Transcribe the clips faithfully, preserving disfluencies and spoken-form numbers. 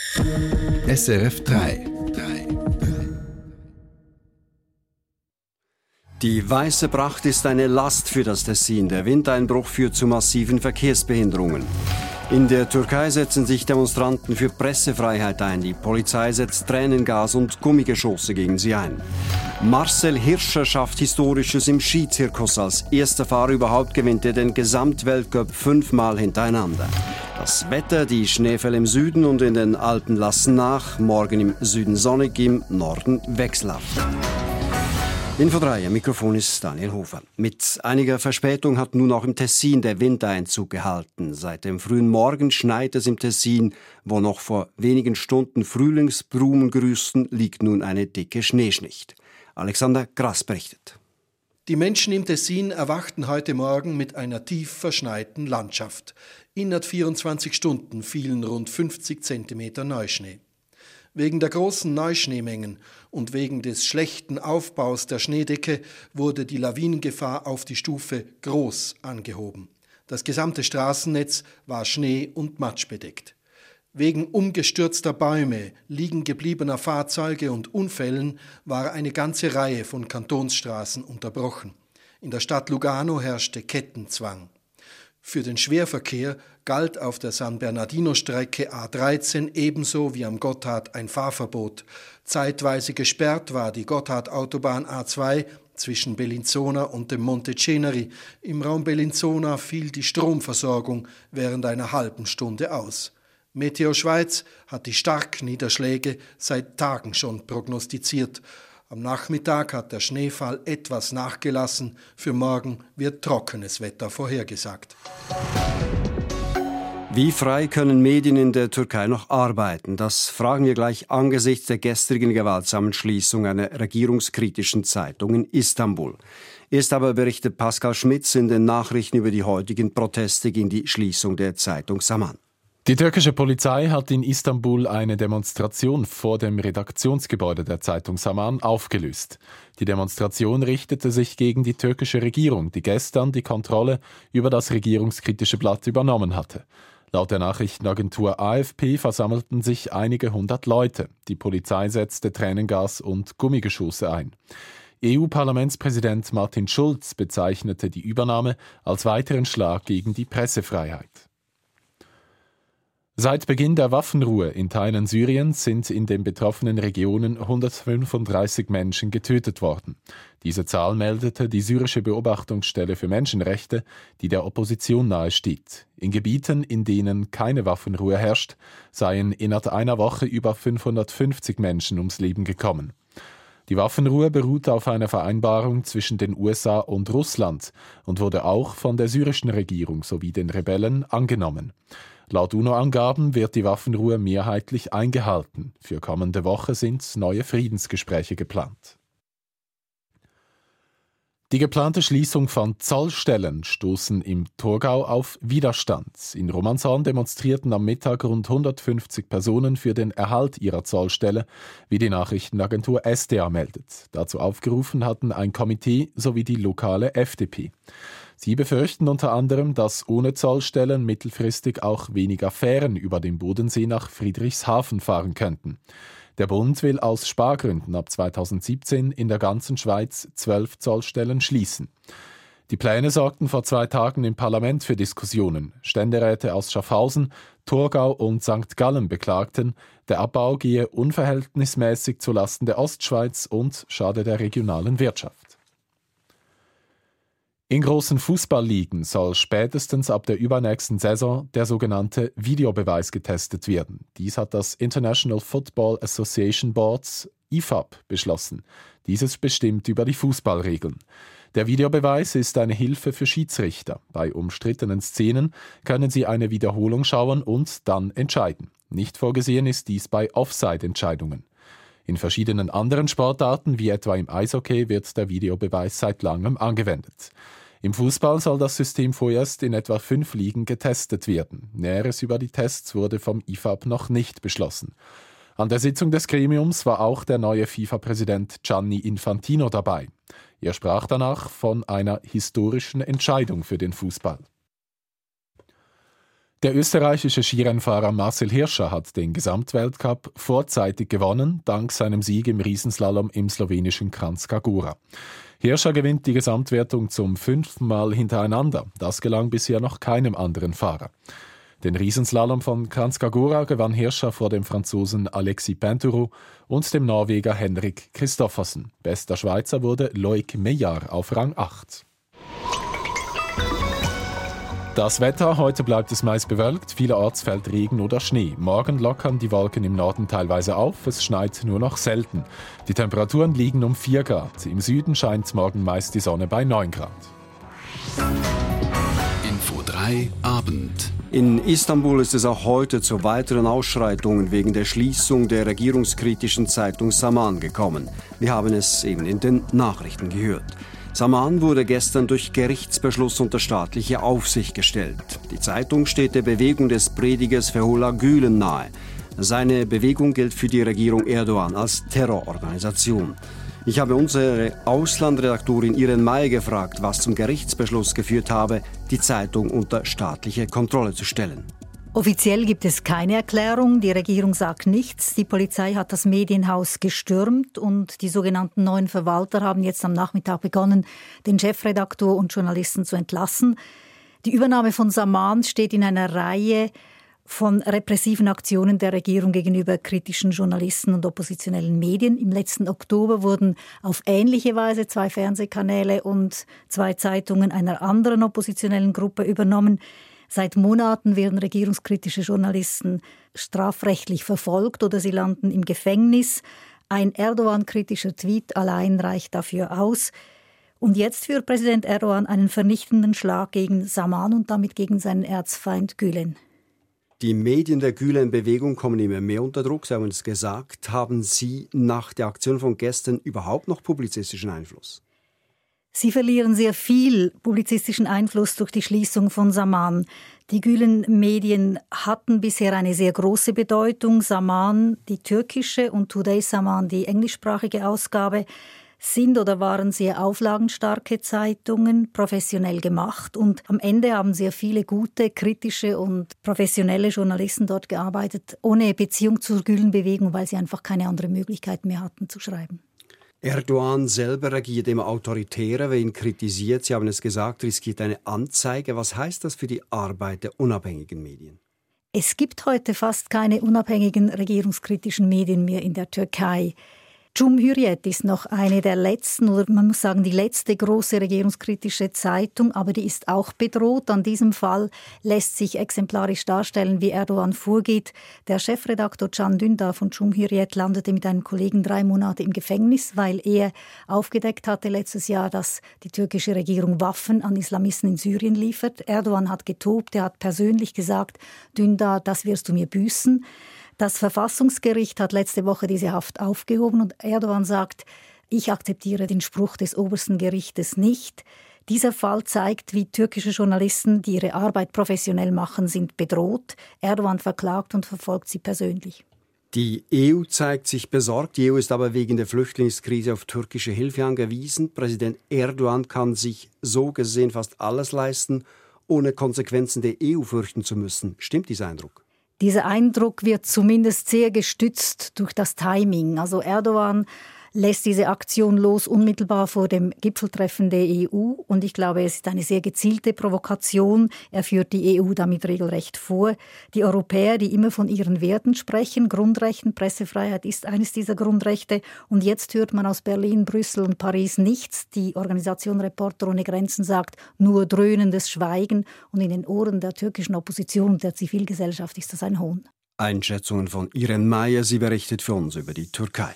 S R F drei. Die weiße Pracht ist eine Last für das Tessin. Der Windeinbruch führt zu massiven Verkehrsbehinderungen. In der Türkei setzen sich Demonstranten für Pressefreiheit ein. Die Polizei setzt Tränengas und Gummigeschosse gegen sie ein. Marcel Hirscher schafft Historisches im Skizirkus. Als erster Fahrer überhaupt gewinnt er den Gesamtweltcup fünfmal hintereinander. Das Wetter, die Schneefälle im Süden und in den Alpen lassen nach. Morgen im Süden sonnig, im Norden wechselhaft. Info drei, am Mikrofon ist Daniel Hofer. Mit einiger Verspätung hat nun auch im Tessin der Wintereinzug gehalten. Seit dem frühen Morgen schneit es im Tessin. Wo noch vor wenigen Stunden Frühlingsblumen grüßten, liegt nun eine dicke Schneeschicht. Alexander Grass berichtet. Die Menschen im Tessin erwachten heute Morgen mit einer tief verschneiten Landschaft. Innerhalb vierundzwanzig Stunden fielen rund fünfzig Zentimeter Neuschnee. Wegen der großen Neuschneemengen und wegen des schlechten Aufbaus der Schneedecke wurde die Lawinengefahr auf die Stufe groß angehoben. Das gesamte Straßennetz war schnee- und matschbedeckt. Wegen umgestürzter Bäume, liegen gebliebener Fahrzeuge und Unfällen war eine ganze Reihe von Kantonsstraßen unterbrochen. In der Stadt Lugano herrschte Kettenzwang. Für den Schwerverkehr galt auf der San Bernardino-Strecke A dreizehn ebenso wie am Gotthard ein Fahrverbot. Zeitweise gesperrt war die Gotthard-Autobahn A zwei zwischen Bellinzona und dem Monte Ceneri. Im Raum Bellinzona fiel die Stromversorgung während einer halben Stunde aus. Meteo Schweiz hat die Starkniederschläge seit Tagen schon prognostiziert. Am Nachmittag hat der Schneefall etwas nachgelassen. Für morgen wird trockenes Wetter vorhergesagt. Wie frei können Medien in der Türkei noch arbeiten? Das fragen wir gleich angesichts der gestrigen gewaltsamen Schließung einer regierungskritischen Zeitung in Istanbul. Erst aber berichtet Pascal Schmitz in den Nachrichten über die heutigen Proteste gegen die Schließung der Zeitung Saman. Die türkische Polizei hat in Istanbul eine Demonstration vor dem Redaktionsgebäude der Zeitung Saman aufgelöst. Die Demonstration richtete sich gegen die türkische Regierung, die gestern die Kontrolle über das regierungskritische Blatt übernommen hatte. Laut der Nachrichtenagentur A F P versammelten sich einige hundert Leute. Die Polizei setzte Tränengas und Gummigeschosse ein. E U-Parlamentspräsident Martin Schulz bezeichnete die Übernahme als weiteren Schlag gegen die Pressefreiheit. Seit Beginn der Waffenruhe in Teilen Syriens sind in den betroffenen Regionen hundertfünfunddreißig Menschen getötet worden. Diese Zahl meldete die syrische Beobachtungsstelle für Menschenrechte, die der Opposition nahesteht. In Gebieten, in denen keine Waffenruhe herrscht, seien innerhalb einer Woche über fünfhundertfünfzig Menschen ums Leben gekommen. Die Waffenruhe beruht auf einer Vereinbarung zwischen den U S A und Russland und wurde auch von der syrischen Regierung sowie den Rebellen angenommen. Laut UNO-Angaben wird die Waffenruhe mehrheitlich eingehalten. Für kommende Woche sind neue Friedensgespräche geplant. Die geplante Schließung von Zollstellen stoßen im Thurgau auf Widerstand. In Romanshorn demonstrierten am Mittag rund hundertfünfzig Personen für den Erhalt ihrer Zollstelle, wie die Nachrichtenagentur S D A meldet. Dazu aufgerufen hatten ein Komitee sowie die lokale F D P. Sie befürchten unter anderem, dass ohne Zollstellen mittelfristig auch weniger Fähren über den Bodensee nach Friedrichshafen fahren könnten. Der Bund will aus Spargründen ab zweitausendsiebzehn in der ganzen Schweiz zwölf Zollstellen schließen. Die Pläne sorgten vor zwei Tagen im Parlament für Diskussionen. Ständeräte aus Schaffhausen, Thurgau und Sankt Gallen beklagten, der Abbau gehe unverhältnismäßig zulasten der Ostschweiz und schade der regionalen Wirtschaft. In großen Fußballligen soll spätestens ab der übernächsten Saison der sogenannte Videobeweis getestet werden. Dies hat das International Football Association Boards I F A B beschlossen. Dieses bestimmt über die Fußballregeln. Der Videobeweis ist eine Hilfe für Schiedsrichter. Bei umstrittenen Szenen können sie eine Wiederholung schauen und dann entscheiden. Nicht vorgesehen ist dies bei Offside-Entscheidungen. In verschiedenen anderen Sportarten, wie etwa im Eishockey, wird der Videobeweis seit langem angewendet. Im Fußball soll das System vorerst in etwa fünf Ligen getestet werden. Näheres über die Tests wurde vom I F A B noch nicht beschlossen. An der Sitzung des Gremiums war auch der neue FIFA-Präsident Gianni Infantino dabei. Er sprach danach von einer historischen Entscheidung für den Fußball. Der österreichische Skirennfahrer Marcel Hirscher hat den Gesamtweltcup vorzeitig gewonnen, dank seinem Sieg im Riesenslalom im slowenischen Kranjska Gora. Hirscher gewinnt die Gesamtwertung zum fünften Mal hintereinander. Das gelang bisher noch keinem anderen Fahrer. Den Riesenslalom von Kranjska Gora gewann Hirscher vor dem Franzosen Alexis Pinturault und dem Norweger Henrik Kristoffersen. Bester Schweizer wurde Loic Meillard auf Rang acht. Das Wetter: Heute bleibt es meist bewölkt, vielerorts fällt Regen oder Schnee. Morgen lockern die Wolken im Norden teilweise auf, es schneit nur noch selten. Die Temperaturen liegen um vier Grad. Im Süden scheint morgen meist die Sonne bei neun Grad. Info drei Abend. In Istanbul ist es auch heute zu weiteren Ausschreitungen wegen der Schließung der regierungskritischen Zeitung Zaman gekommen. Wir haben es eben in den Nachrichten gehört. Zaman wurde gestern durch Gerichtsbeschluss unter staatliche Aufsicht gestellt. Die Zeitung steht der Bewegung des Predigers Fethullah Gülen nahe. Seine Bewegung gilt für die Regierung Erdogan als Terrororganisation. Ich habe unsere Auslandredaktorin Irene May gefragt, was zum Gerichtsbeschluss geführt habe, die Zeitung unter staatliche Kontrolle zu stellen. Offiziell gibt es keine Erklärung, die Regierung sagt nichts. Die Polizei hat das Medienhaus gestürmt und die sogenannten neuen Verwalter haben jetzt am Nachmittag begonnen, den Chefredaktor und Journalisten zu entlassen. Die Übernahme von Zaman steht in einer Reihe von repressiven Aktionen der Regierung gegenüber kritischen Journalisten und oppositionellen Medien. Im letzten Oktober wurden auf ähnliche Weise zwei Fernsehkanäle und zwei Zeitungen einer anderen oppositionellen Gruppe übernommen. Seit Monaten werden regierungskritische Journalisten strafrechtlich verfolgt oder sie landen im Gefängnis. Ein Erdogan-kritischer Tweet allein reicht dafür aus. Und jetzt führt Präsident Erdogan einen vernichtenden Schlag gegen Zaman und damit gegen seinen Erzfeind Gülen. Die Medien der Gülen-Bewegung kommen immer mehr unter Druck, Sie haben es gesagt. Haben Sie nach der Aktion von gestern überhaupt noch publizistischen Einfluss? Sie verlieren sehr viel publizistischen Einfluss durch die Schließung von Zaman. Die Gülen-Medien hatten bisher eine sehr große Bedeutung. Zaman, die türkische, und Today Zaman, die englischsprachige Ausgabe, sind oder waren sehr auflagenstarke Zeitungen, professionell gemacht. Und am Ende haben sehr viele gute, kritische und professionelle Journalisten dort gearbeitet, ohne Beziehung zur Gülen-Bewegung, weil sie einfach keine andere Möglichkeit mehr hatten zu schreiben. Erdogan selber reagiert immer autoritärer, wer ihn kritisiert, Sie haben es gesagt, riskiert eine Anzeige. Was heißt das für die Arbeit der unabhängigen Medien? Es gibt heute fast keine unabhängigen regierungskritischen Medien mehr in der Türkei. Cumhuriyet ist noch eine der letzten, oder man muss sagen, die letzte große regierungskritische Zeitung, aber die ist auch bedroht. An diesem Fall lässt sich exemplarisch darstellen, wie Erdogan vorgeht. Der Chefredaktor Can Dündar von Cumhuriyet landete mit einem Kollegen drei Monate im Gefängnis, weil er aufgedeckt hatte letztes Jahr, dass die türkische Regierung Waffen an Islamisten in Syrien liefert. Erdogan hat getobt, er hat persönlich gesagt, Dündar, das wirst du mir büßen. Das Verfassungsgericht hat letzte Woche diese Haft aufgehoben und Erdogan sagt, ich akzeptiere den Spruch des obersten Gerichtes nicht. Dieser Fall zeigt, wie türkische Journalisten, die ihre Arbeit professionell machen, sind bedroht. Erdogan verklagt und verfolgt sie persönlich. Die E U zeigt sich besorgt. Die E U ist aber wegen der Flüchtlingskrise auf türkische Hilfe angewiesen. Präsident Erdogan kann sich so gesehen fast alles leisten, ohne Konsequenzen der E U fürchten zu müssen. Stimmt dieser Eindruck? Dieser Eindruck wird zumindest sehr gestützt durch das Timing. Also Erdogan lässt diese Aktion los unmittelbar vor dem Gipfeltreffen der E U. Und ich glaube, es ist eine sehr gezielte Provokation. Er führt die E U damit regelrecht vor. Die Europäer, die immer von ihren Werten sprechen, Grundrechten, Pressefreiheit ist eines dieser Grundrechte. Und jetzt hört man aus Berlin, Brüssel und Paris nichts. Die Organisation Reporter ohne Grenzen sagt nur dröhnendes Schweigen. Und in den Ohren der türkischen Opposition und der Zivilgesellschaft ist das ein Hohn. Einschätzungen von Irene May, sie berichtet für uns über die Türkei.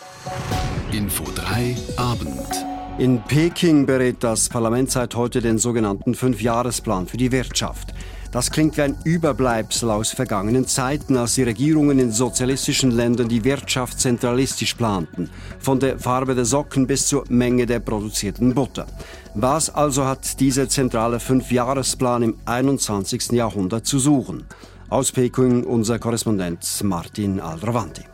Info drei Abend. In Peking berät das Parlament seit heute den sogenannten Fünfjahresplan für die Wirtschaft. Das klingt wie ein Überbleibsel aus vergangenen Zeiten, als die Regierungen in sozialistischen Ländern die Wirtschaft zentralistisch planten, von der Farbe der Socken bis zur Menge der produzierten Butter. Was also hat dieser zentrale Fünfjahresplan im einundzwanzigsten Jahrhundert zu suchen? Aus Peking unser Korrespondent Martin Alravanti.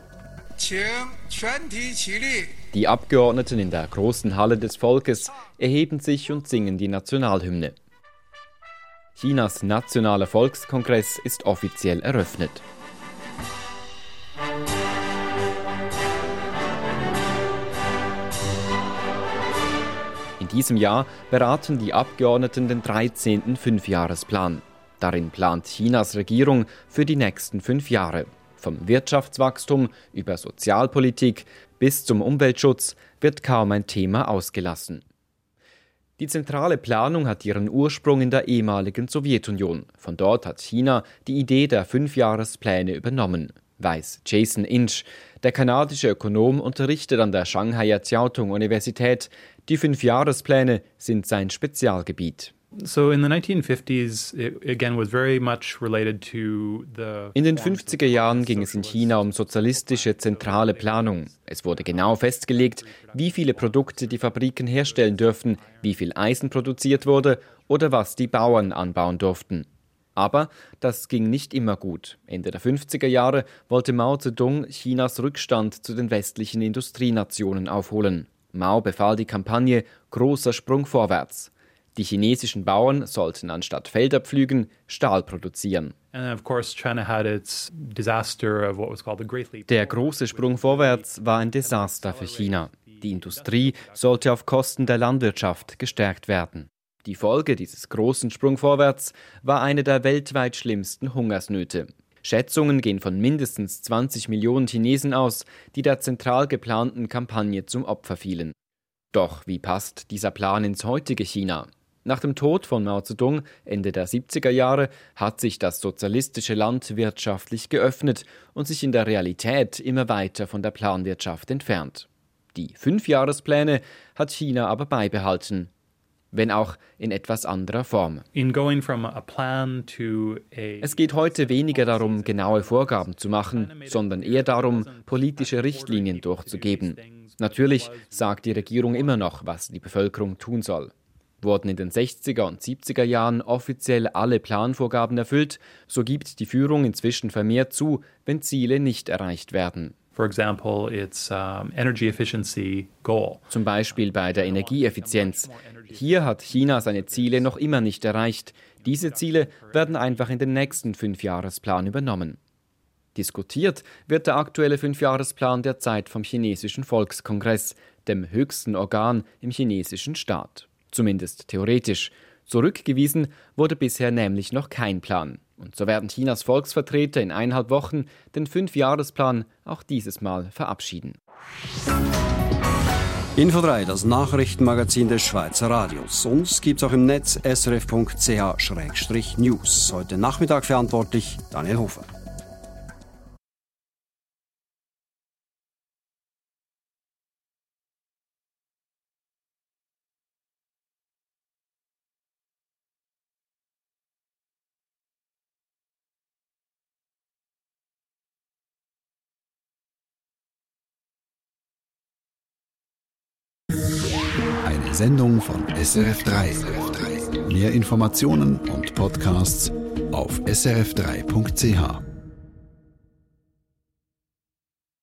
Die Abgeordneten in der großen Halle des Volkes erheben sich und singen die Nationalhymne. Chinas nationaler Volkskongress ist offiziell eröffnet. In diesem Jahr beraten die Abgeordneten den dreizehnten Fünfjahresplan. Darin plant Chinas Regierung für die nächsten fünf Jahre. Vom Wirtschaftswachstum über Sozialpolitik bis zum Umweltschutz wird kaum ein Thema ausgelassen. Die zentrale Planung hat ihren Ursprung in der ehemaligen Sowjetunion. Von dort hat China die Idee der Fünfjahrespläne übernommen, weiß Jason Inch. Der kanadische Ökonom unterrichtet an der Shanghaier Jiaotong-Universität. Die Fünfjahrespläne sind sein Spezialgebiet. So in the nineteen fifties, it again was very much related to the In den fünfziger Jahren ging es in China um sozialistische zentrale Planung. Es wurde genau festgelegt, wie viele Produkte die Fabriken herstellen dürfen, wie viel Eisen produziert wurde oder was die Bauern anbauen durften. Aber das ging nicht immer gut. Ende der fünfziger Jahre wollte Mao Zedong Chinas Rückstand zu den westlichen Industrienationen aufholen. Mao befahl die Kampagne Großer Sprung vorwärts. Die chinesischen Bauern sollten anstatt Felder pflügen, Stahl produzieren. Der große Sprung vorwärts war ein Desaster für China. Die Industrie sollte auf Kosten der Landwirtschaft gestärkt werden. Die Folge dieses großen Sprung vorwärts war eine der weltweit schlimmsten Hungersnöte. Schätzungen gehen von mindestens zwanzig Millionen Chinesen aus, die der zentral geplanten Kampagne zum Opfer fielen. Doch wie passt dieser Plan ins heutige China? Nach dem Tod von Mao Zedong Ende der siebziger Jahre hat sich das sozialistische Land wirtschaftlich geöffnet und sich in der Realität immer weiter von der Planwirtschaft entfernt. Die Fünfjahrespläne hat China aber beibehalten, wenn auch in etwas anderer Form. Es geht heute weniger darum, genaue Vorgaben zu machen, sondern eher darum, politische Richtlinien durchzugeben. Natürlich sagt die Regierung immer noch, was die Bevölkerung tun soll. Wurden in den sechziger und siebziger Jahren offiziell alle Planvorgaben erfüllt, so gibt die Führung inzwischen vermehrt zu, wenn Ziele nicht erreicht werden. For example, its um, energy efficiency goal. Zum Beispiel bei der Energieeffizienz. Hier hat China seine Ziele noch immer nicht erreicht. Diese Ziele werden einfach in den nächsten Fünfjahresplan übernommen. Diskutiert wird der aktuelle Fünfjahresplan derzeit vom chinesischen Volkskongress, dem höchsten Organ im chinesischen Staat. Zumindest theoretisch. Zurückgewiesen wurde bisher nämlich noch kein Plan. Und so werden Chinas Volksvertreter in eineinhalb Wochen den Fünfjahresplan auch dieses Mal verabschieden. Info drei, das Nachrichtenmagazin des Schweizer Radios. Uns gibt's auch im Netz s r f punkt c h schrägstrich news. Heute Nachmittag verantwortlich Daniel Hofer. Eine Sendung von S R F drei. Mehr Informationen und Podcasts auf s r f drei punkt c h.